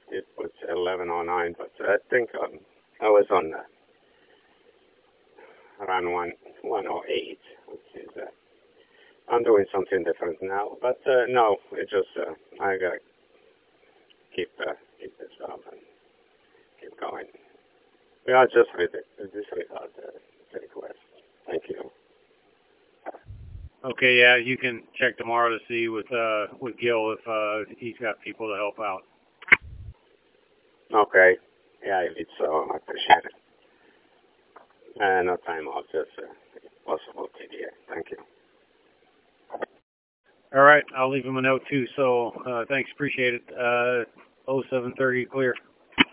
it was 11:09, but I think I was on around 1:08, which is I'm doing something different now. But no, it's just I gotta keep this up and keep going. We are just disregard the request. Thank you. Okay, yeah, you can check tomorrow to see with Gil if he's got people to help out. Okay. Yeah, if it's so, I appreciate it. No time off, just if possible TDA. Thank you. All right, I'll leave him a note too. So thanks, appreciate it. 0730 clear.